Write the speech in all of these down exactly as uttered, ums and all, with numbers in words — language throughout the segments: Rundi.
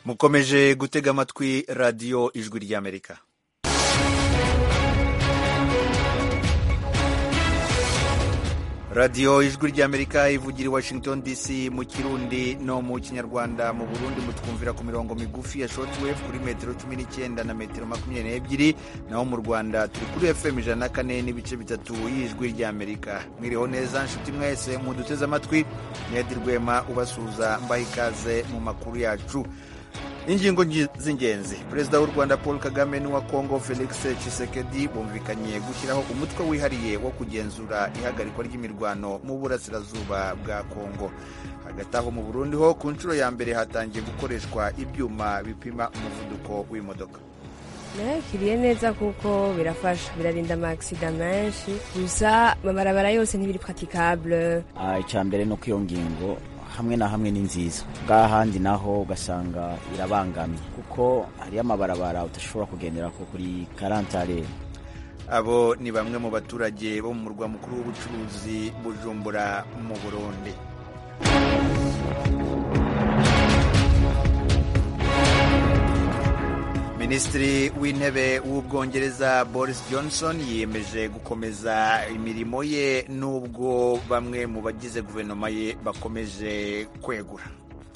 mukomeje gutega amatwi radiyo ijwi ry'Amerika. radiyo ijwi ry'Amerika ivugira i Washington D C mu Kirundi no mu Kinyarwanda. Mu Burundi mutwumvira ku mirongo migufi ya shortwave kuri metero cumi n'icyenda na metero makumyabiri n'ebyiri, naho mu Rwanda turi kuri F M ijana na kane n'ibice bitatu y'ijwi ry'Amerika. Mwiriho neza nshuti mwese muduteze amatwi, Nedi Rwema ubasuhuza mbaha ikaze mu makuru yacu. Ingingo z'ingenzi: Perezida w'u Rwanda Paul Kagame n'uwa Kongo Felix Tshisekedi bumvikanye gushyiraho umutwe wihariye wo kugenzura ihagarikwa ry'imirwano mu burasirazuba bwa Kongo. Hagati aho mu Burundi ho ku nshuro ya mbere hatangiye gukoreshwa ibyuma bipima umuvuduko w'imodoka. Nakiriye neza kuko birafasha, birarinda amaksida menshi, gusa amabarabara yose ntibiri praticable. Ah, icyambere no kwiyo ngingo hamwe na hamwe ni nziza, bwahandi naho ugasanga irabangamye kuko hari amabarabara utashobora kugendera ko kuri karantare. Abo ni bamwe mu baturage bo mu murwa mukuru w'ubucuruzi Bujumbura mu Burundi. Minisitiri w'intebe w'Ubwongereza Boris Johnson yiyemeje gukomeza imirimo ye nubwo bamwe mu bagize guverinoma ye bakomeje kwegura.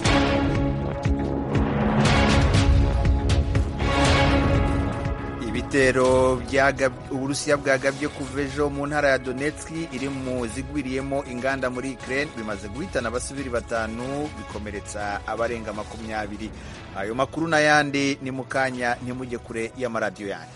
Ibitero Uburusiya bwagabye kuva ejo mu ntara ya Donetsk iri mu zigwiriyemo inganda muri Ukraine bimaze guhitana abasivili batanu bikomeretsa abarenga makumyabiri. Ayo makuru n'ayandi ni mu kanya, ntimujye kure y'amaradiyo yanyu.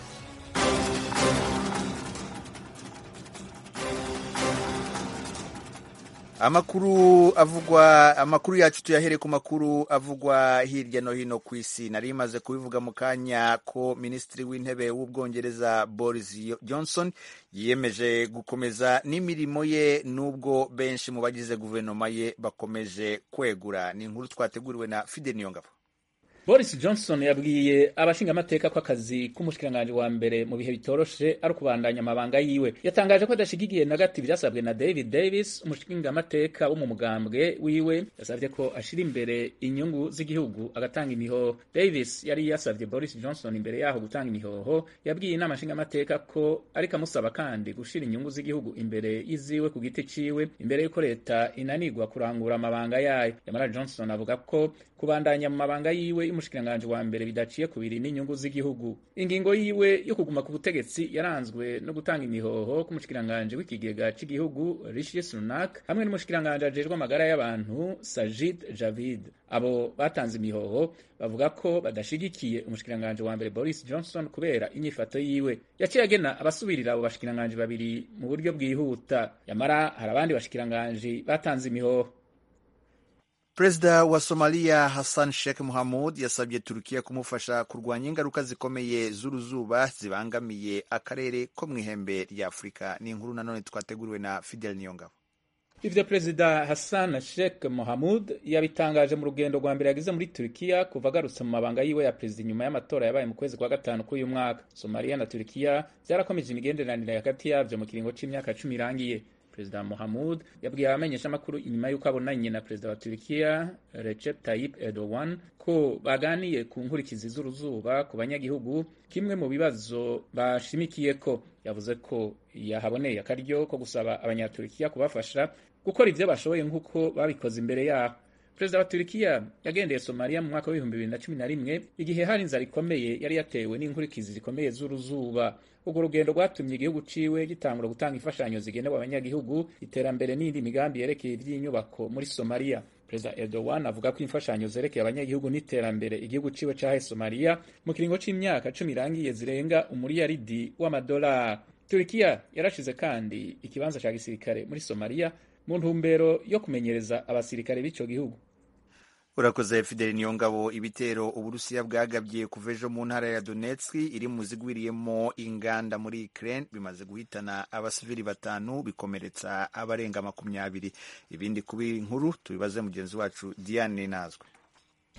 Amakuru avugwa amakuru yacu tuyahere ku makuru avugwa hirya no hino ku isi. Nari maze kubivuga mu kanya ko Minisitiri w'Intebe w'Ubwongereza Boris Johnson yiyemeje gukomeza n'imirimo ye nubwo benshi mu bagize guverinoma ye bakomeje kwegura. Ni inkuru twateguriwe na Fide Niyongabo. Boris Johnson yabwiye abashinga amateka ko akazi k'umushikiranganje wa mbere mu bihe bitoroshe ari kubandanya amabanga yiwe. Yatangaje ko adashigikiye na gato ivyasabwe na David Davis, umushinga amateka wo mu mugambwe wiwe. Yasavye ko ashira imbere inyungu z'igihugu agatanga imihoho. Davis yari yasavye Boris Johnson imbere yaho gutanga imihoho, yabwiye inama nshinga amateka ko ariko amusaba kandi gushira inyungu z'igihugu imbere yiziwe ku giti ciwe, imbere yuko leta inanirwa kurangura amabanga yayo. Yamara Johnson avuga ko kubandanya mu mabanga yiwe umushikiranganje wa mbere bidaciye kubiri n'inyungu z'igihugu. Ingingo yiwe yo kuguma ku butegetsi yaranzwe no gutanga imihoho ku mushikiranganje w'ikigega cy'igihugu Rishi Sunak hamwe n'umushikiranganje ajejwe amagara y'abantu Sajid Javid. Abo batanze imihoho bavuga ko badashigikiye umushikiranganje wa mbere Boris Johnson kubera inyifato yiwe. Yaciye agena abasubirira abo bashikiranganje babiri mu buryo bwihuta. Yamara hari abandi bashikiranganje batanze imihoho. Perezida wa Somalia Hassan Sheikh Mohamud yasabye Turukiya kumufasha kurwanya ingaruka zikomeye z'uruzuba zibangamiye akarere ko mu ihembe rya Afurika. Ni inkuru nanone twateguriwe na Fidel Niyongabo. Ivyo Perezida Hassan Sheikh Mohamud yabitangaje mu rugendo rwa mbere yagize muri Turukiya kuva agarutse mu mabanga yiwe ya perezida nyuma y'amatora yabaye mu kwezi kwa gatanu k'uyu mwaka. Somalia na Turukiya byarakomeje imigenderanire hagati yavyo mu kiringo c'imyaka cumi irangiye. Perezida Mohamud yabwiye abamenyesha amakuru inyuma y'uko abonanye na Perezida wa Turkiya Recep Tayyip Erdogan ko baganiye ku nkurikizi z'uruzuba ku banyagihugu, kimwe mu bibazo bashimikiye ko. Yavuze ko yahaboneye akaryo ko gusaba abanyaturikiya kubafasha gukora ivyo bashoboye nk'uko babikoze imbere yaho. Perezida wa Turkiya yagendeye Somalia mu mwaka w'ibihumbi bibiri na cumi na rimwe igihe hari inzara ikomeye yari yatewe n'inkurikizi zikomeye z'uruzuba. Urwo rugendo rwatumye igihugu ciwe gitangura gutanga imfashanyo zigenewe abanyagihugu, iterambere n'indi migambi yerekeye ivy'inyubako muri Somalia. Perezida Erdogan avuga ko imfashanyo zerekeye abanyagihugu n'iterambere igihugu ciwe cahaye Somalia mu kiringo c'imyaka cumi irangiye zirenga umuriyaridi w'amadolari. Turkiya yarashize kandi ikibanza ca gisirikare muri Somalia mu ntumbero yo kumenyereza abasirikare b'ico gihugu. Urakoze Fidel Niyongabo. Ibitero Uburusiya bwagabye kuva ejo mu ntara ya Donetsk iri mu zigwiriyemo inganda muri Ukraine bimaze guhitana abasivili batanu bikomeretsa abarenga makumyabiri. Ibindi kubi nkuru tubibaze mugenzi wacu Diane Nazwe.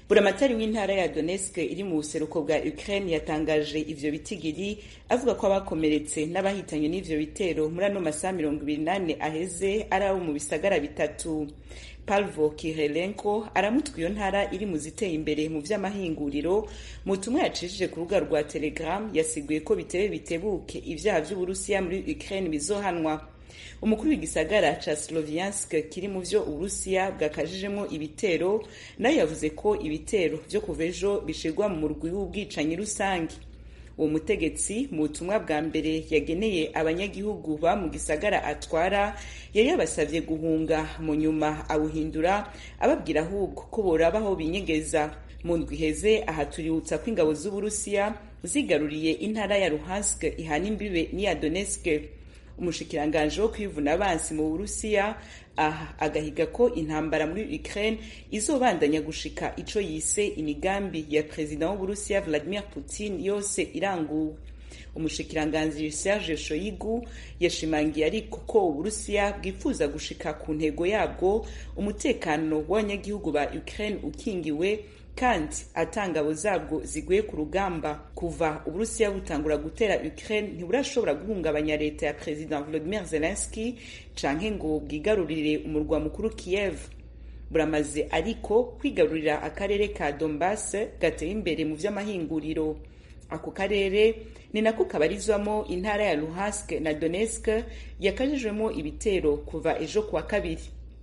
buramatari w'intara ya Donetsk iri mu buseruko bwa Ukraine yatangaje ivyo bitigiri avuga ko abakomeretse n'abahitanywe n'ivyo bitero muri ano masaha mirongo ibiri n'ane aheze ari abo mu bisagara bitatu. Palvo Kirelenko aramutwa iyo ntara iri mu ziteye imbere mu vy'amahinguriro. Mu butumwa yacishije ku rubuga rwa Telegram yasiguye ko bitebe bitebuke ivyaha vy'Uburusiya muri Ukraine bizohanwa. Umukuru w'igisagara ca Sloviansk kiri mu vyo Uburusiya bwakajijemwo ibitero nayo yavuze ko ibitero vyo kuva ejo bishirwa mu murwi w'ubwicanyi rusangi. Uwo mutegetsi mu butumwa bwa mbere yageneye abanyagihugu ba mu gisagara atwara yari yabasavye guhunga, mu nyuma awuhindura ababwira ahubwo ko borabaho binyegeza. Mu ndwi iheze aha tuributsa ko ingabo z'Uburusiya zigaruriye intara ya Luhansk ihana imbibe n'iya Donetsk. Umushikiranganje wo kwivuna abansi mu Burusiya aha agahiga ko intambara muri Ukraine izobandanya gushika ico yise imigambi ya President w'Uburusiya Vladimir Putin yose iranguwe. Umushikiranganje Serge Shoigu yashimangiye ariko ko Uburusiya bwifuza gushika ku ntego yabwo, umutekano w'abanyagihugu ba Ukraine ukingiwe kandi atangabo zabwo ziguye ku rugamba. Kuva Uburusiya butangura gutera Ukraine ntiburashobora guhungabanya leta ya President Volodymyr Zelensky canke ngo bwigarurire umurwa mukuru Kiev. Buramaze ariko kwigarurira akarere ka Donbass gateye imbere mu vy'amahinguriro. Ako karere ni nako kabarizwamo intara ya Luhansk na Donetsk yakajijwemo ibitero kuva ejo kuwa kabiri.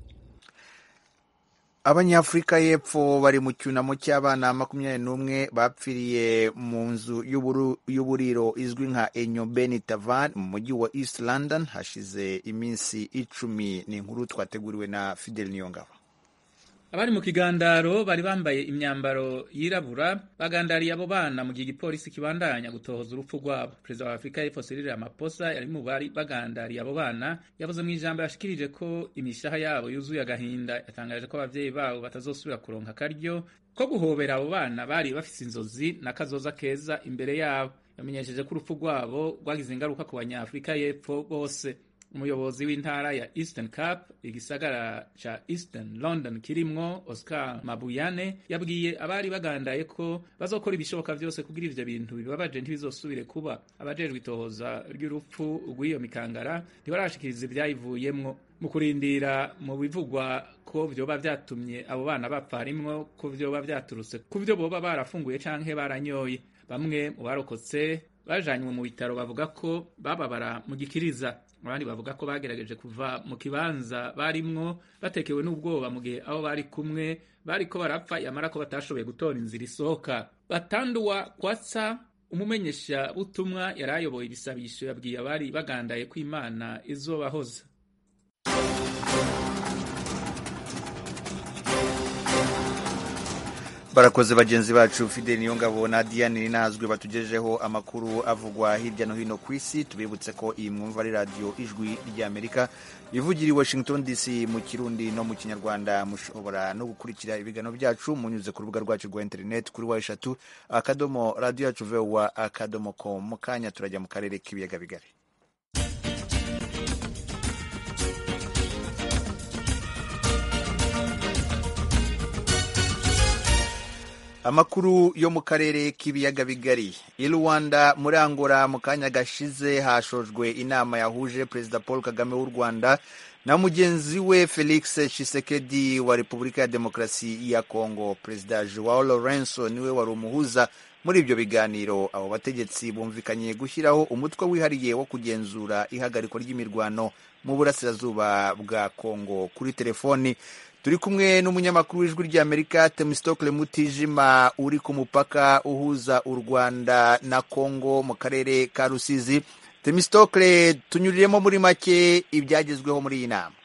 Abanyafrika y'Epfo bari mu cyunamo cy'abana makumyabiri n'umwe bapfiriye mu nzu y'uburiro izwi nka Enyobeni Tavern mu mujyi wa East London hashize iminsi icumi. Ni inkuru twateguriwe na Fidel Niyongabo. Abari mu kigandaro bari bambaye imyambaro yirabura bagandariye abo bana mu gihe igipolisi kibandanya gutohoza urupfu rwabo. Perezida wa Afrika y'Epfo Cyril Ramaphosa yari mu bari bagandariye abo bana yavuze mu ijambo yashikirije ko imishaha yabo yuzuye agahinda. Yatangaje ko abavyeyi babo batazosubira kuronka akaryo ko guhobera abo bana bari bafise inzozi na kazoza keza imbere yabo. Yamenyesheje ko urupfu rwabo rwagize ingaruka ku banyafrika y'Epfo bose. Umuyobozi w'intara ya Eastern Cape, igisagara ca Eastern London kirimwo Oscar Mabuyane, yabwiye abari bagandaye ko bazokora ibishoboka vyose kugira ivyo bintu bibabaje ntibizosubire kuba. Abajejwe itohoza ry'urupfu rw'iyo mikangara ntibarashikiriza ivyayivuyemwo. Mu kurindira mu bivugwa ko vyoba vyatumye abo bana bapfa harimwo ko vyoba vyaturutse ku vyo boba barafunguye canke baranyoye. Bamwe mu barokotse bajanywe mu bitaro bavuga ko bababara mu gikiriza. Abandi bavuga ko bagerageje kuva mu kibanza barimwo batekewe n'ubwoba mu gihe abo bari kumwe bariko barapfa yamara ko batashoboye gutora inzira isohoka. Batanduwa Kwatsa, umumenyesha butumwa yarayoboye ibisabisho, yabwiye abari bagandaye ko Imana izobahoza. Barakoze bagenzi bacu Fidel Niyongabo na Diane Ninazwe batugejeho amakuru avugwa hirya no hino ku isi. Tubibutse ko iyi mwumva ari radio Ijwi ry'Amerika ivugira i Washington D C mu Kirundi no mu Kinyarwanda. Mushobora no gukurikira ibigano byacu munyuze ku rubuga rwacu rwa internet kuri wa eshatu akadomo radio yacu voa akadomo com. Mu kanya turajya mu karere k'ibiyaga bigari. Amakuru yo mu karere k'ibiyaga bigari. I Rwanda muri Angola mu kanya gashize hashojwe inama yahuje Perezida Paul Kagame w'u Rwanda na mugenzi we Felix Tshisekedi wa Repubulika ya Demokarasi ya Kongo. Perezida Joao Lorenzo niwe wari umuhuza muri ibyo biganiro. Abo bategetsi bumvikanye gushyiraho umutwe wihariye wo kugenzura ihagarikwa ry'imirwano mu burasirazuba bwa Kongo. Kuri telefoni turi kumwe n'umunyamakuru w'Ijwi ry'Amerika Temistokle Mutijima uri ku mupaka uhuza u Rwanda na Kongo mu karere ka Rusizi. Temistokle, tunyuriremo muri make ibyagezweho muri iyi nama.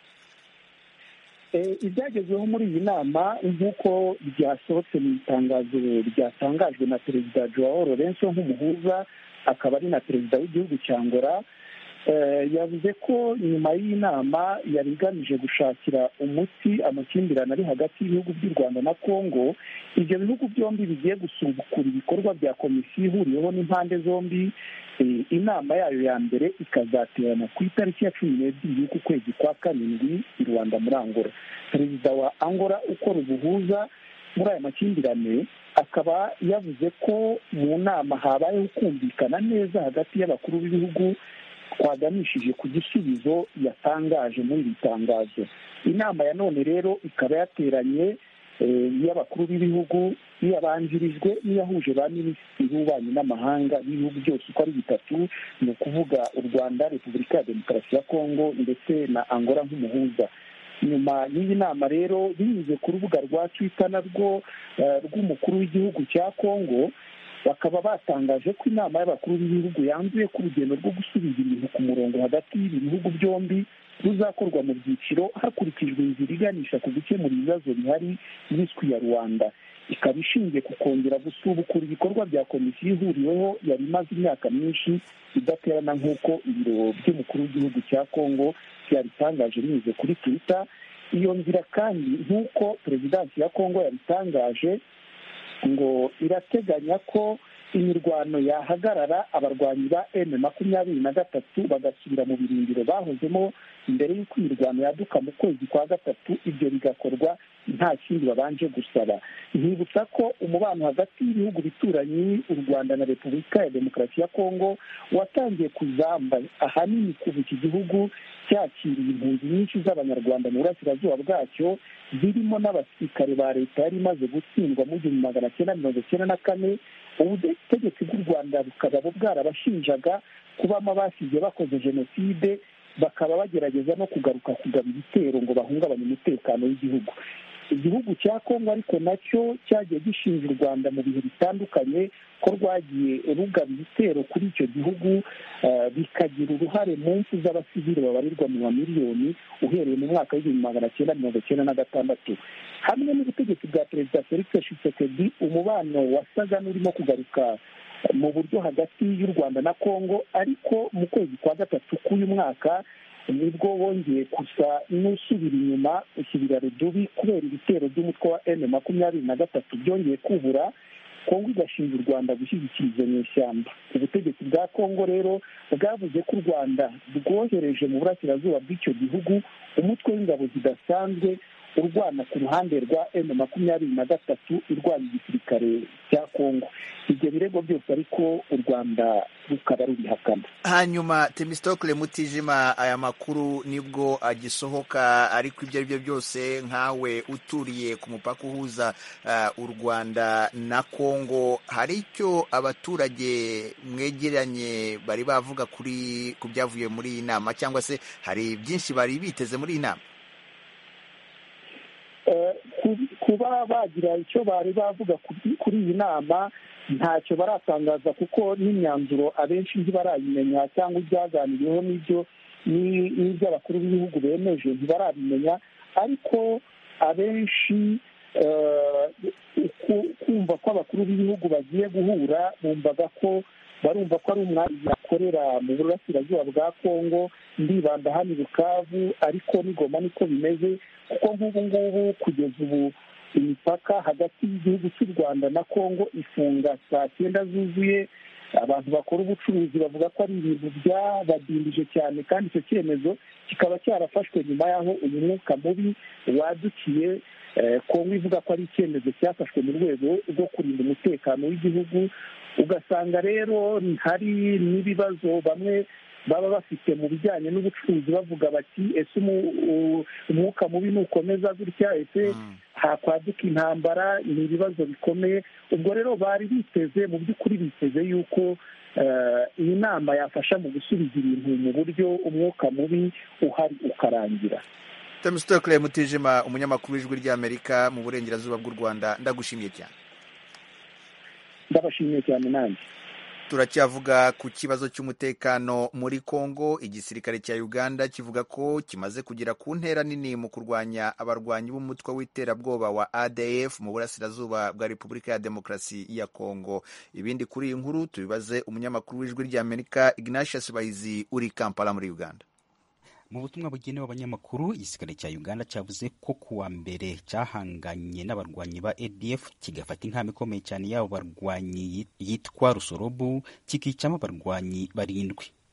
Ibyagezweho muri iyi nama nk'uko byasohotse mu itangazo ryatangajwe na Perezida Joao Lorenzo nk'umuhuza akaba ari na Perezida w'igihugu cya Angola, yavuze ko nyuma y'iyi nama yari igamije gushakira umuti amakimbirane ari hagati y'ibihugu by'u Rwanda na Kongo. Ibyo bihugu byombi bigiye gusubukura ibikorwa bya komisiyo ihuriweho n'impande zombi. Inama yayo ya mbere ikazaterana ku itariki ya cumi n'ebyiri y'uku kwezi kwa karindwi i Rwanda muri Angola. Perezida wa Angola ukora ubuhuza muri aya makimbirane, akaba yavuze ko mu nama habayeho kumvikana neza hagati y'abakuru b'ibihugu twaganishije ku gisubizo yatangaje muri iri tangazo. Inama ya none rero ikaba yateranye y'abakuru b'ibihugu yabanjirijwe n'iyahuje ba minisitiri b'ububanyi n'amahanga b'ibihugu byose uko ari bitatu, ni ukuvuga u Rwanda, Repubulika ya Demokarasi ya Kongo ndetse na Angola nk'umuhuza. Nyuma y'iyi nama rero binyuze ku rubuga rwa Twitter narwo rw'umukuru w'igihugu cya Kongo, bakaba batangaje ko inama y'abakuru b'ibihugu yanzuye ko urugendo rwo gusubiza ibintu ku murongo hagati y'ibi bihugu byombi ruzakorwa mu byiciro hakurikijwe inzira iganisha ku gukemura ibibazo bihari y'iswi ya Rwanda. Ikaba ishingiye ku kongera gusubukura ibikorwa bya komisiyo ihuriweho yari imaze imyaka myinshi idaterana nk'uko ibiro by'umukuru w'igihugu cya Kongo yabitangaje binyuze kuri Twitter. Iyo nzira kandi nk'uko perezidansi ya Kongo yabitangaje ngo irateganya ko imirwano yahagarara, abarwanyi ba emu makumyabiri na gatatu bagasubira mu birindiro bahozemo mbere y'uko imirwano yaduka mu kwezi kwa gatatu. Ibyo bigakorwa nta kindi babanje gusaba. Nkibutsa ko umubano hagati y'ibihugu bituranyi u Rwanda na Repubulika ya Demokarasi ya Kongo watangiye kuzamba ahanini kuva iki gihugu cyakiriye impunzi nyinshi z'abanyarwanda mu burasirazuba bwacyo, zirimo n'abasirikare ba leta yari imaze gutsindwa mu gihumbi magana cyenda mirongo icyenda na kane. Ubutegetsi bw'u Rwanda bukaba bwarabashinjaga kubamo abasize bakoze jenoside, bakaba bagerageza no kugaruka kugaba ibitero ngo bahungabanye umutekano w'igihugu. Igihugu cya Kongo ariko nacyo cyagiye gishinja u Rwanda mu bihe bitandukanye ko rwagiye rugaba ibitero kuri icyo gihugu, bikagira uruhare mu mpfu z'abasivili babarirwa mu mamiliyoni uhereye mu mwaka w'igihumbi magana cyenda mirongo icyenda na gatandatu. Hamwe n'ubutegetsi bwa Perezida Felix Tshisekedi, umubano wasaga n'urimo kugaruka mu buryo hagati y'u Rwanda na Kongo, ariko mu kwezi kwa gatatu k'uyu mwaka nibwo wongeye gusa n'usubira inyuma, usubira rudubi kubera ibitero by'umutwe wa emu makumyabiri na gatatu byongeye kubura. Kongo igashinja u Rwanda gushyigikira izo nyeshyamba. Ubutegetsi bwa Kongo rero bwavuze ko u Rwanda rwohereje mu burasirazuba bw'icyo gihugu umutwe w'ingabo zidasanzwe urwana ku ruhande rwa emu makumyabiri na gatatu irwanya igisirikare cya Kongo. Ibyo birego byose ariko u Rwanda rukaba rubihakana. Hanyuma Temistokle Mutijima, aya makuru nibwo agisohoka, ariko ibyo ari byo byose nkawe uturiye ku mupaka uhuza uh, u Rwanda na Kongo, hari icyo abaturage mwegeranye bari bavuga kuri ku byavuye muri iyi nama, cyangwa se hari byinshi bari biteze muri iyi nama? Kuba bagira icyo bari bavuga kuri iyi nama ntacyo baratangaza, kuko n'imyanzuro abenshi ntibarayimenya, cyangwa ibyaganiriweho n'ibyo n'ibyo abakuru b'ibihugu bemeje ntibarabimenya. Ariko abenshi kumva ko abakuru b'ibihugu bagiye guhura bumvaga ko barumva ko ari umwanya bakorera mu burasirazuba bwa Kongo, ndibanda hano i Bukavu, ariko n'Igoma niko bimeze, kuko nk'ubu ngubu kugeza ubu imipaka hagati y'igihugu cy'u Rwanda na Kongo ifunga saa cyenda zuzuye. Abantu bakora ubucuruzi bavuga ko ari ibintu byabadindije cyane, kandi icyo cyemezo kikaba cyarafashwe nyuma y'aho uyu mwuka mubi wadukiye. Kongo ivuga ko ari icyemezo cyafashwe mu rwego rwo kurinda umutekano w'igihugu. Ugasanga rero hari n'ibibazo bamwe baba bafite mu bijyanye n'ubucuruzi, bavuga bati ese umwuka mubi nukomeza gutya, ese hakwaduka intambara. Ni ibibazo bikomeye. Ubwo rero bari biteze, mu by'ukuri biteze yuko iyi nama yafasha mu gusubiza ibintu mu buryo umwuka mubi uhari ukarangira. Temistokle Mutijima, umunyamakuru w'Ijwi ry'Amerika mu burengerazuba bw'u Rwanda, ndagushimiye cyane. Ndabashimiye cyane nanjye. Turacyavuga ku kibazo cy'umutekano muri Kongo. Igisirikare cya Uganda kivuga ko kimaze kugera ku ntera nini mu kurwanya abarwanyi b'umutwe w'iterabwoba wa A D F mu burasirazuba bwa Repubulika ya Demokarasi ya Kongo. Ibindi kuri iyi nkuru tubibaze umunyamakuru w'Ijwi ry'Amerika Ignatius Bahizi uri Kampala muri Uganda. Mu butumwa bugenewe abanyamakuru, igisirikare cya Uganda cyavuze ko kuwa mbere cyahanganye n'abarwanyi ba A D F kigafata inkamba ikomeye cyane y'abo barwanyi yitwa Rusorobu, kikicamo abarwanyi barindwi.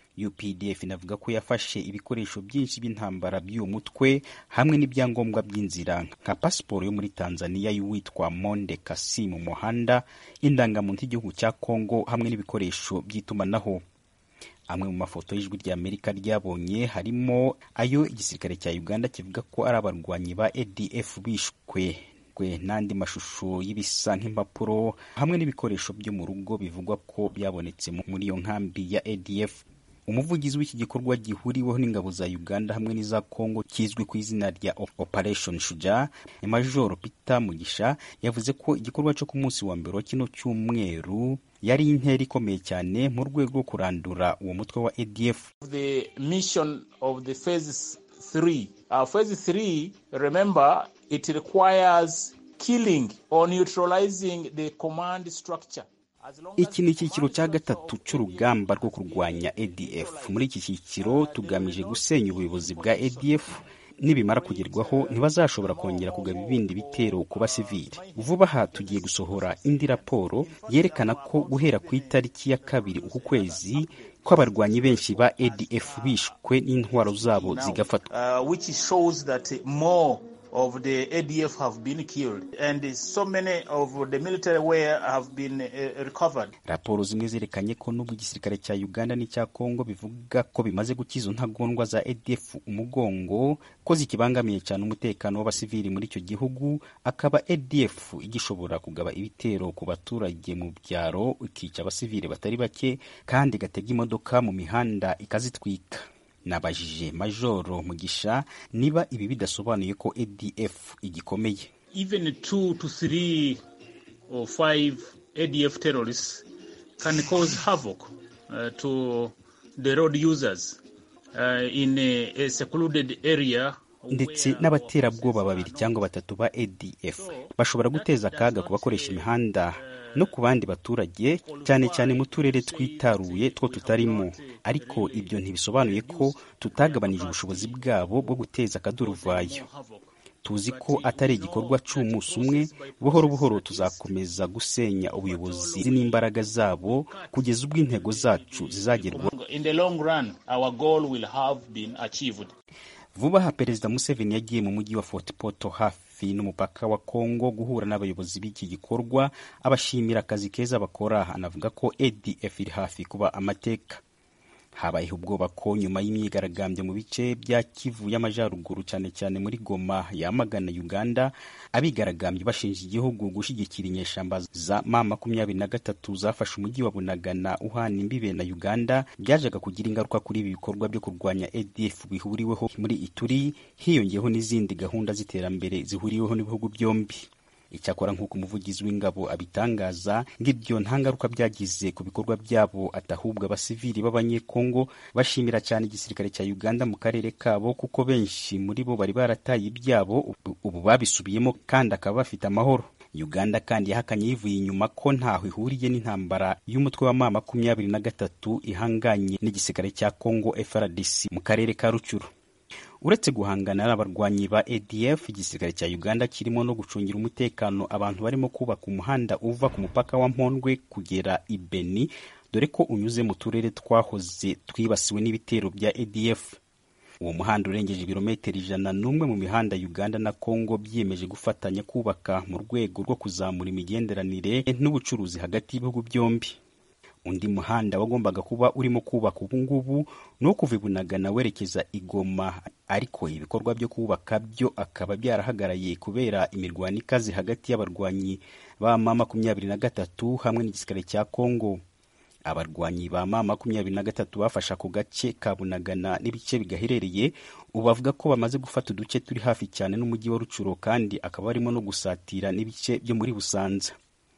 U P D F inavuga ko yafashe ibikoresho byinshi by'intambara by'uwo mutwe hamwe n'ibyangombwa by'inzira nka pasiporo yo muri Tanzania y'uwitwa Monde Kassim Muhanda, indangamuntu y'igihugu cya Kongo hamwe n'ibikoresho by'itumanaho. Amwe mu mafoto y'ijwi rya Amerika ryabonye harimo ayo igisirikare cya Uganda kivuga ko ari abarwanyi ba A D F bishwe, n'andi mashusho y'ibisa nk'impapuro hamwe n'ibikoresho byo mu rugo bivugwa ko byabonetse muri iyo nkambi ya A D F. Umuvugizi w'iki gikorwa gihuriweho n'ingabo za Uganda hamwe n'iza Kongo kizwi ku izina rya Operation Shujaa, Major Peter Mugisha, yavuze ko igikorwa cyo ku munsi wa mbere wa kino cyumweru yari intera ikomeye cyane mu rwego rwo kurandura uwo mutwe wa A D F. The mission of the phase three. Uh, phase three, remember, it requires killing or neutralizing the command structure. Iki ni icyiciro cya gatatu cy'urugamba rwo kurwanya A D F. Muri iki cyiciro tugamije gusenya ubuyobozi bwa A D F. Nibimara kugerwaho ntibazashobora kongera kugaba ibindi bitero ku basivili. Vuba aha tugiye gusohora indi raporo yerekana ko guhera ku itariki ya kabiri uku kwezi ko abarwanyi benshi ba A D F bishwe n'intwaro zabo zigafatwa, uh, which shows that more of the A D F have been killed and so many of the military wear have been uh, recovered. Raporo zimwe zerekanye ko n'ubwo igisirikare cya Uganda n'icya Kongo bivuga ko bimaze gukiza ntagondwa za A D F umugongo ko zikibangamiye cyane umutekano w'abasivili muri icyo gihugu, akaba A D F igishobora kugaba ibitero ku baturage mu byaro ikica abasivili batari bake kandi gatega imodoka mu mihanda ikazitwika. Nabajije Majoro Mugisha niba ibi bidasobanuye ko A D F igikomeye. Even two to three or five A D F terrorists can cause havoc uh, to the road users uh, in a, a secluded area. Ndetse n'abaterabwoba babiri cyangwa batatu ba A D F bashobora guteza akaga ku bakoresha imihanda no ku bandi baturage, cyane cyane mu turere twitaruye two tutarimo. Ariko ibyo ntibisobanuye ko tutagabanije ubushobozi bwabo bwo guteza akaduruvayo. Tuzi ko atari igikorwa cy'umunsi umwe, buhoro buhoro tuzakomeza gusenya ubuyobozi n'imbaraga zabo kugeza ubwo intego zacu zizagerwaho. In the long run, our goal will have been achieved. Vuba aha Perezida Museveni yagiye mu mujyi wa Fort Portal hafi n'umupaka wa Kongo guhura n'abayobozi b'iki gikorwa, abashimira akazi keza bakora. Anavuga ko A D F iri hafi kuba amateka. Habayeho ubwoba ko nyuma y'imyigaragambyo mu bice bya Kivu y'Amajyaruguru cyane cyane muri Goma yamagana Uganda, abigaragambye bashinja igihugu gushyigikira inyeshamba za M makumyabiri na gatatu zafashe umujyi wa Bunagana uhana imbibe na Uganda, byajaga kugira ingaruka kuri ibi bikorwa byo kurwanya A D F bihuriweho muri Ituri, hiyongeyeho n'izindi gahunda z'iterambere zihuriweho n'ibihugu byombi. Icyakora nk'uko umuvugizi w'ingabo abitangaza, ngibyo nta ngaruka byagize ku bikorwa byabo, atahubwa abasivili b'abanyekongo bashimira cyane igisirikare cya Uganda mu karere kabo, kuko benshi muri bo bari barataye ibyabo ubu babisubiyemo kandi akaba bafite amahoro. Uganda kandi yahakanye yivuye inyuma ko ntaho ihuriye n'intambara y'umutwe wa M makumyabiri na gatatu ihanganye n'igisirikare cya Kongo F A R D C mu karere ka Rucuru. Uretse guhangana n'abarwanyi ba A D F, igisirikare cya Uganda kirimo no gucungira umutekano abantu barimo kubaka umuhanda uva ku mupaka wa Mpondwe kugera i Beni, dore ko unyuze mu turere twahoze twibasiwe n'ibitero bya A D F. Uwo muhanda urengeje ibirometero ijana n'umwe mu mihanda Uganda na Kongo byiyemeje gufatanya kubaka mu rwego rwo kuzamura imigenderanire n'ubucuruzi hagati y'ibihugu byombi. Undi muhanda wagombaga kuba urimo kubaka ubu ngubu no kuva Bunagana werekeza Igoma, ariko ibikorwa byo kubaka byo akaba byarahagaraye kubera imirwano ikaze hagati y'abarwanyi ba M makumyabiri na gatatu hamwe n'igisirikare cya Kongo. Abarwanyi ba M makumyabiri na gatatu bafasha ku gace ka Bunagana n'ibice bigaherereye, ubu bavuga ko bamaze gufata uduce turi hafi cyane n'umujyi wa Rucuro, kandi akaba barimo no gusatira n'ibice byo muri Busanza.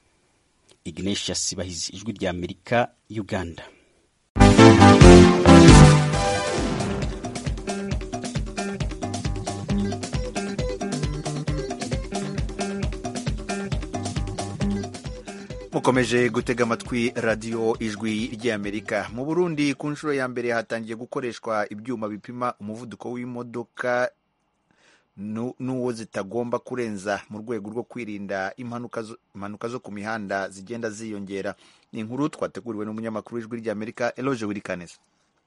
Ignatius Bahizi, Ijwi rya Amerika, Uganda. mukomeje gutega amatwi radio Ijwi ry'Amerika. Mu Burundi ku nshuro ya mbere hatangiye gukoreshwa ibyuma bipima umuvuduko w'imodoka n'uwo zitagomba kurenza mu rwego rwo kwirinda impanuka zo, impanuka zo ku mihanda zigenda ziyongera. Ni inkuru twateguriwe n'umunyamakuru w'Ijwi ry'Amerika Eloge Wirikaneza.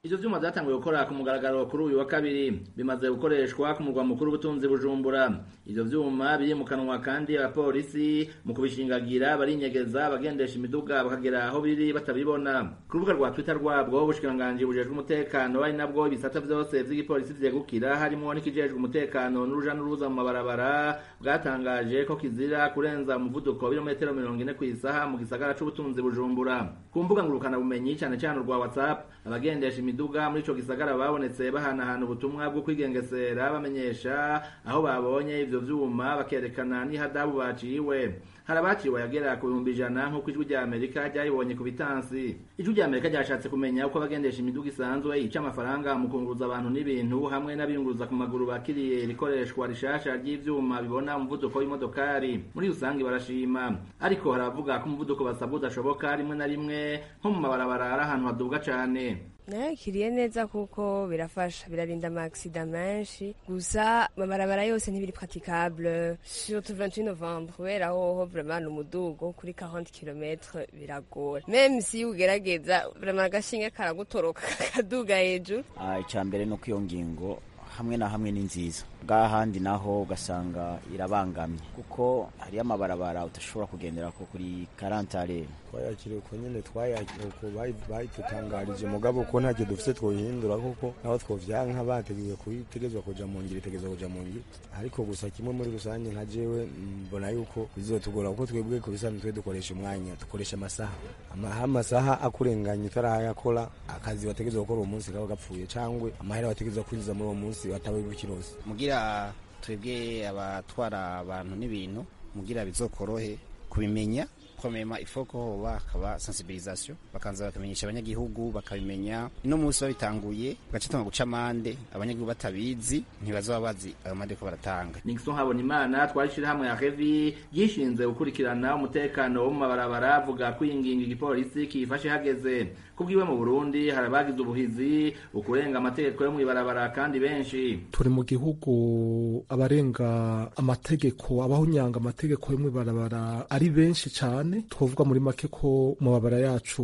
ivyo vyuma vyatanguye gukora ku mugaragaro kuri uyu wa kabiri, bimaze gukoreshwa ku murwa mukuru w'ubutunzi Bujumbura. Ivyo vyuma birimukanwa kandi abapolisi mu kubishingagira barinyegeza bagendesha imiduga bakagera aho biri batabibona. Ku rubuga rwa Twitter rwabwo ubushikiranganji bujejwe umutekano ari nabwo ibisata vyose vy'igipolisi vyegukira harimo n'ikijejwe umutekano n'uruja n'uruza mu mabarabara bwatangaje ko kizira kurenza umuvuduko w'ibirometero mirongo ine kw'isaha mu gisagara c'ubutunzi Bujumbura. Ku mbuga ngurukana bumenyi cyane cyane rwa WhatsApp, abagendesha imiduga muri ico gisagara babonetse bahanahana ubutumwa bwo kwigengesera bamenyesha aho babonye ivyo vyuma bakerekana n'ihadabu baciwe. Harabaciwe yagera ku bihumbi ijana nk'uko ijwi rya Amerika ryayibonye ku bitansi. Ijwi rya Amerika ryashatse kumenya uko abagendesha imiduga isanzwe yica amafaranga mu kunguruza abantu n'ibintu hamwe n'abiyunguruza ku maguru bakiriye rikoreshwa rishasha ry'ivyuma bibona umuvuduko w'imodokari. Muri rusangi barashima, ariko haravuga ko umuvuduko basabwa udashoboka rimwe na rimwe nko mu mabarabara ari ahantu haduga cane. Nakiriye neza kuko birafasha, birarinda amaksida menshi, gusa amabarabara yose ntibiri praticable. Surtout vingt-huit novembre kubera hoho vraiment umudugo kuri quarante kilomètres biragora, même si ugerageza vraiment agashinge karagutoroka kaduga hejuru. Ah, icambere no kwiyo ngingo hamwe na hamwe ni nziza, bwahandi naho ugasanga irabangamye kuko hari amabarabara utashobora kugendera ko kuri quarante ale. Twayakiriye uko nyene twayakiriye uko bayitutangarije mugabo ko ntacyo dufite twohindura kuko naho twovyanka bateguye kuyitegezwa kuja mu ngiro itegezwa kuja mu ngiro, ariko gusa kimwe muri rusange nka jewe mbona yuko bizotugora kuko twebwe ko bisanzwe twe dukoresha umwanya dukoresha amasaha amaha amasaha akurenganye tarayakora akazi bategezwa gukora uwo munsi kaba gapfuye cangwe amahera bategezwa kwinjiza muri uwo munsi batawe bukirose. Mugira twebwe abatwara abantu n'ibintu mugira bizokorohe kubimenya komema ifoko hoba akaba sensibilisation bakanza bakamenyesha abanyagihugu bakabimenya ino munsi babitanguye bagacitanga guca amande abanyagihugu batabizi ntibazoba bazi amande ko baratanga. Nixon Habonimana twarishira hamwe ya Heavy gishinze gukurikirana umutekano wo mu mabarabara avuga ko ingingo igipolisi kifashe hageze kubwiwe mu Burundi harabagize ubuhizi ukurenga amategeko yo mu ibarabara kandi benshi. Turi mu gihugu abarenga amategeko abahunyanga amategeko yo mu ibarabara ari benshi cyane, twovuga muri make ko mu mabara yacu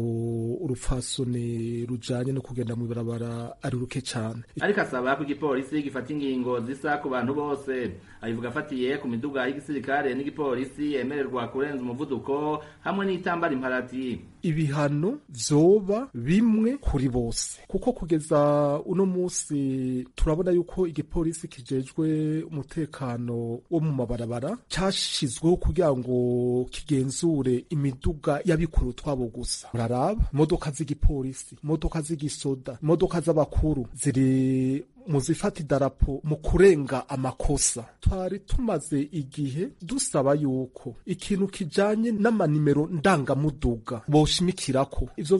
urupfasoni rujanye no kugenda mu ibarabara ari ruke cyane. Ariko asaba ko igipolisi gifata ingingo zisa ku bantu bose, abivuga afatiye ku miduga y'igisirikare n'igipolisi yemererwa kurenza umuvuduko hamwe n'itambara imparati. Ibihano vyoba bimwe kuri bose kuko kugeza uno musi turabona yuko igipolisi kijejwe umutekano wo mu mabarabara cashizweho kugira ngo kigenzure imiduga y'abikuru twabo gusa. Muraraba imodoka z'igipolisi, imodoka z'igisoda, imodoka z'abakuru ziri muzifata idarapo mu kurenga amakosa. Twari tumaze igihe dusaba yuko ikintu kijanye n'amanimero ndangamuduga boshimikirako. Ivyo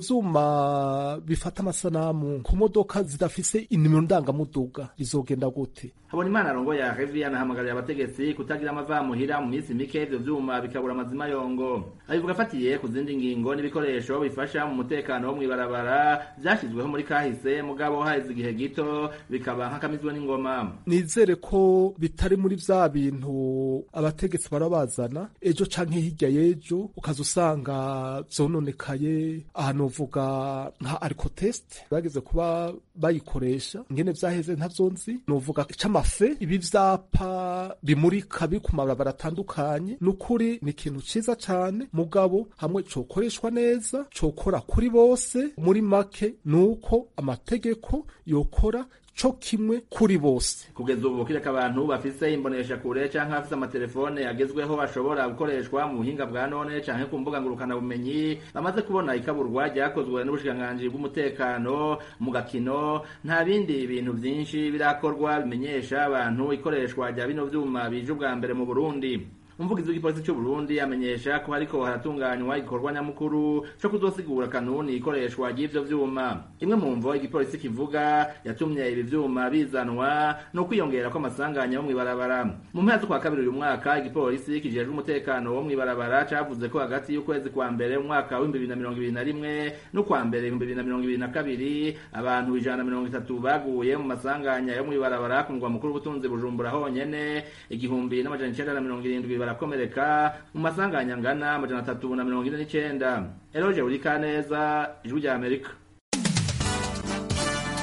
vyuma bifata amasanamu ku modoka zidafise inimero ndangamuduga bizogenda gute? Habonimana arongo ya Heavy anahamagarira abategetsi kutagira amavamuhira mu minsi mike ivyo vyuma bikabura amazima yongo. Abivuga afatiye ku zindi ngingo n'ibikoresho bifasha mu mutekano wo mw'ibarabara vyashizweho muri kahise mugabo haheze igihe gito bikaba nkakamizwe n'ingoma. Nizere ko bitari muri vya bintu abategetsi barabazana ejo canke hirya yejo ukazusanga zononekaye. Ahantu uvuga nka alcotest bageze kuba bayikoresha ngene vyaheze ntavyonzi, novuga c'amafe ibi vyapa bimurika biri ku mabarabara atandukanye. Nukuri ni ikintu ciza cane mugabo hamwe cokoreshwa neza, cokora kuri bose. Muri make nuko amategeko yokora co kimwe kuri bose. Kugeza ubu kireka abantu bafise imbonesha kure canke bafise amatelefone agezweho bashobora gukoreshwa mu buhinga bwa none canke ku mbuga ngurukana bumenyi bamaze kubona ikaburwa ryakozwe n'ubushikiranganji bw'umutekano mu gakino. Nta bindi bintu vyinshi birakorwa bimenyesha abantu ikoreshwa rya bino vyuma bije ubwa mbere mu Burundi. Umuvugizi w'igipolisi cy'u Burundi amenyesha ko hariko haratunganywa igikorwa nyamukuru cyo kuzosigura kanuni ikoreshwa ry'ivyo vyuma. Imwe mu mvo igipolisi kivuga yatumye ibi vyuma bizanwa no kwiyongera ko amasanganya yo mw'ibarabara. Mu mpera z'ukwa kabiri uyu mwaka igipolisi kijejwe umutekano wo mw'ibarabara cavuze ko hagati y'ukwezi kwa mbere mu mwaka wa bibiri na mirongo ibiri na rimwe no kwa mbere bibiri na mirongo ibiri na kabiri abantu ijana na mirongo itatu baguye mu masanganya yo mw'ibarabara ku mugwa mukuru w'ubutunzi Bujumbura honyene, igihumbi n'amajana icenda na mirongo irindwi barakomereka mu masanganya ngana amajana atatu na mirongo ine n'icenda. Eloge Urikaneza, Ijwi rya Amerika.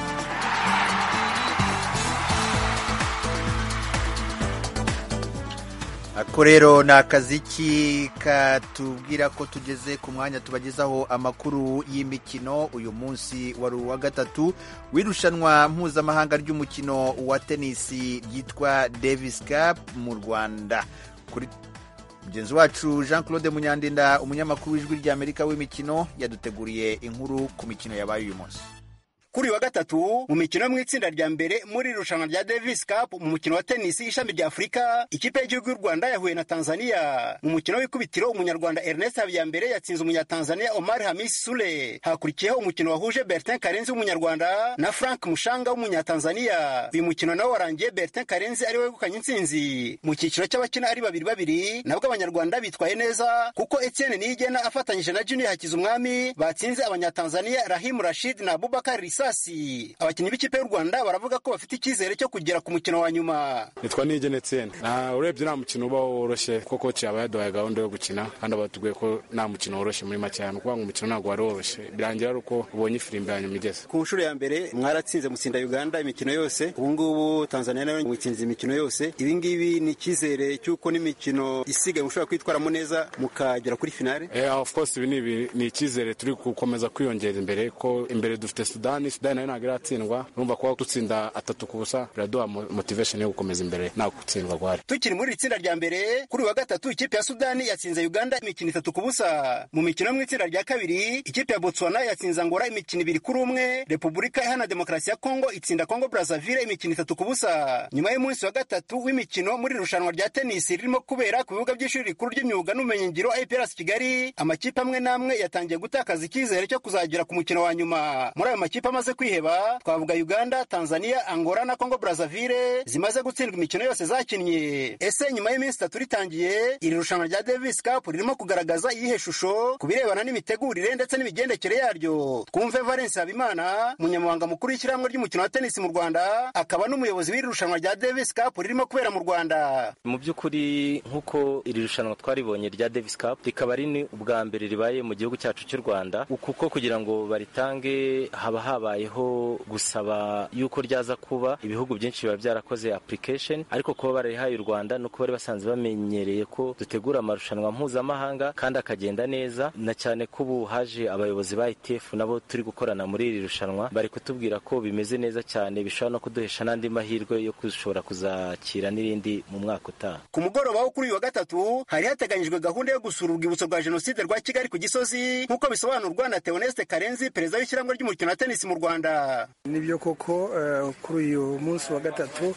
ako rero ni akaziki katubwira ko tugeze ku mwanya tubagezaho amakuru y'imikino. uyu munsi wari uwa gatatu w'irushanwa mpuzamahanga ry'umukino wa tenisi ryitwa Davis Cup mu Rwanda. Kuri mugenzi wacu Jean Claude Munyandinda, umunyamakuru w'ijwi ry'Amerika w'imikino, yaduteguriye inkuru ku mikino yabaye uyu munsi. Kuri wa gatatu mu mikino yo mu itsinda rya mbere muri irushanwa rya Davis Cup mu mukino wa tennis ishami rya Afurika, ikipe y'igihugu y'u Rwanda yahuye na Tanzania. Mu mukino w'ikubitiro umunyarwanda Ernest Habiyambere yatsinze umunyatanzania Omar Hamis Sule. Hakurikiyeho umukino wahuje Bertin Karenzi w'umunyarwanda na Frank Mushanga w'umunyatanzania. Uyu mukino nawo warangiye Bertin Karenzi ari we wegukanye intsinzi. Mu cyiciro cy'abakina ari babiri babiri nabwo abanyarwanda bitwaye neza kuko Etienne Niyigena afatanyije na Junior Hakizumwami batsinze abanyatanzania Rahim Rashid na Abubakar Sasi. Abakinnyi b'ikipe y'u Rwanda baravuga ko bafite icyizere cyo kugera ku mukino wa nyuma. Nitwa Niyigena Etienne. Na urebye nta mukino uba woroshye kuko coach yaba yaduhaye gahunda yo gukina kandi abatubwiye ko nta mukino woroshye muri make cyane kuko umukino ntabwo wari woroshye. Birangira uko ubonye ifirimbi yanyu migeze. Ku nshuro ya mbere mwaratsinze mutsinda Uganda imikino yose. Ubu ngubu Tanzania nayo mwitsinze imikino yose. Ibi ngibi ni icyizere cy'uko n'imikino isigaye mushobora kwitwaramo neza mukagera kuri finale. Eh, of course ibi ni ni icyizere turi gukomeza kwiyongera imbere ko imbere dufite Sudan Sudan nayo ntabwo iratsindwa. Urumva ko dutsinda atatu ku busa biraduha motivation yo gukomeza imbere nta gutsindwa gwari. Tukiri muri itsinda rya mbere kuri wa gatatu ikipe ya Sudan yatsinze Uganda imikino itatu ku busa. Mu mikino mu itsinda rya kabiri ikipe ya Botswana yatsinze Angola imikino ibiri kuri umwe. Repubulika Iharanira Demokarasi ya Kongo itsinda Kongo Brazzaville imikino itatu ku busa. Nyuma y'umunsi wa gatatu w'imikino muri irushanwa rya tennis ririmo kubera ku bibuga by'ishuri rikuru ry'imyuga n'ubumenyingiro I P R S Kigali, amakipe amwe namwe yatangiye gutakaza icyizere cyo kuzagera ku mukino wa nyuma. Muri ayo makipe amaze kwiheba twavuga Uganda, Tanzania, Angola na Kongo Brazzaville zimaze gutsindwa imikino yose zakinnye. Ese nyuma y'iminsi itatu ritangiye iri rushanwa rya Davis Cup ririmo kugaragaza iyihe shusho ku birebana n'imitegurire ndetse n'imigendekere yaryo? Twumve Valence Habimana, umunyamabanga mukuru w'ishyirahamwe ry'umukino wa tennis mu Rwanda akaba n'umuyobozi w'iri rushanwa rya Davis Cup ririmo kubera mu Rwanda. Mu by'ukuri nk'uko iri rushanwa twaribonye rya Davis Cup rikaba ari ni ubwa mbere ribaye mu gihugu cyacu cy'u Rwanda, kuko kugira ngo baritange haba habayeho gusaba yuko ryaza kuba ibihugu byinshi biba byarakoze application, ariko kuba barihaye u Rwanda no kuba bari basanzwe bamenyereye ko dutegura amarushanwa mpuzamahanga kandi akagenda neza, na cyane ko ubu haje abayobozi ba I T F nabo turi gukorana muri iri rushanwa bari kutubwira ko bimeze neza cyane bishobora no kuduhesha n'andi mahirwe yo kushobora kuzakira n'irindi mu mwaka utaha. Ku mugoroba wo kuri uyu wa gatatu hari hateganyijwe gahunda yo gusura urwibutso rwa Jenoside rwa Kigali ku Gisozi nk'uko bisobanurwa na Theoneste Karenzi, perezida w'ishyirahamwe ry'umukino wa tennis mu Rwanda. Nibyo koko uh, kuri uyu munsi wa gatatu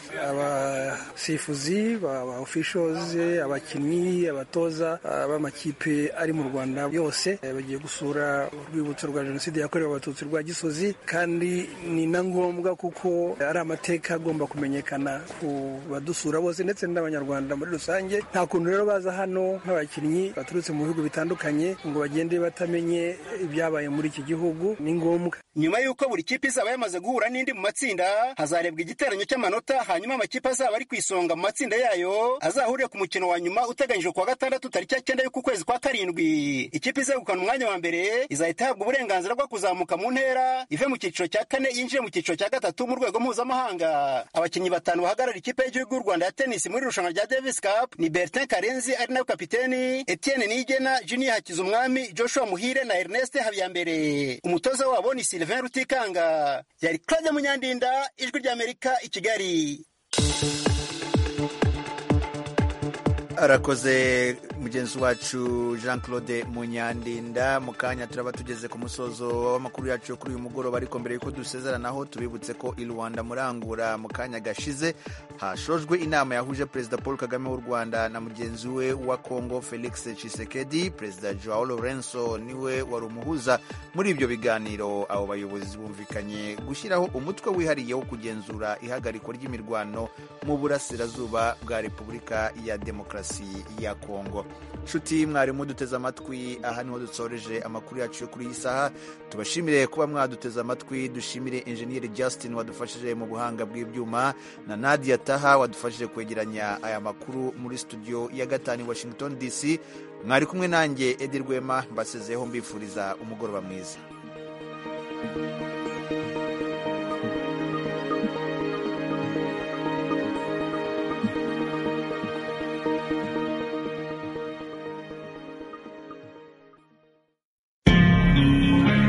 abasifuzi aba officials abakinnyi abatoza b'amakipe uh, ari mu Rwanda yose uh, bagiye gusura urwibutso rwa Jenoside yakorewe abatutsi rwa Gisozi, kandi ni na ngombwa kuko ari amateka agomba kumenyekana ku badusura bose ndetse n'abanyarwanda muri rusange. Nta kuntu rero baza hano nk'abakinnyi baturutse mu bihugu bitandukanye ngo bagende batamenye ibyabaye muri iki gihugu. Ni ngombwa nyuma y'uko buri kipe izaba yamaze guhura n'indi mu matsinda hazarebwa igiteranyo cy'amanota, hanyuma amakipe azaba ari ku isonga mu matsinda yayo azahurira ku mukino wa nyuma uteganyijwe kuwa gatandatu tariki ya cyenda y'uku kwezi kwa karindwi. Ikipe izegukana umwanya wa mbere izahita ihabwa uburenganzira bwo kuzamuka mu ntera ive mu cyiciro cya kane yinjiye mu cyiciro cya gatatu mu rwego mpuzamahanga. Abakinnyi batanu bahagarara ikipe y'igihugu y'u Rwanda ya tennis muri irushanwa rya Davis Cup ni Bertin Karenzi ari nawe kapiteni, Etienne Niyigena, Junior Hakizumwami, Joshua Muhire na Ernest Habiyambere. Umutoza wabo ni Sylvain Rutikanga. Yari Claude Munyandinda, Ijwi ry'Amerika i Kigali. Arakoze mugenzi wacu Jean Claude Munyandinda. Mu kanya turaba tugeze ku musozo w'amakuru yacu kuri uyu mugoroba, ariko mbere yuko dusezeranaho tubibutse ko i Rwanda murangura mu kanya gashize hashojwe inama yahuje Perezida Paul Kagame w'u Rwanda na mugenzi we wa Congo Felix Tshisekedi. Perezida Joao Lorenzo niwe wari umuhuza muri ibyo biganiro. Abo bayobozi bumvikanye gushyiraho umutwe wihariye wo kugenzura ihagarikwa ry'imirwano mu burasirazuba bwa Repubulika ya Demokarasi ya Kongo. Nshuti mwarimu duteze amatwi, aha niho dutsoreje amakuru yacu yo kuri iyi saha. Tubashimire kuba mwaduteze amatwi, dushimire Engineer Justin wadufashije mu buhanga bw'ibyuma na Nadia Taha wadufashije kwegeranya aya makuru muri studio ya gatanu Washington D C. Mwari kumwe nanjye Edi Rwema, mbasezeho mbifuriza umugoroba mwiza.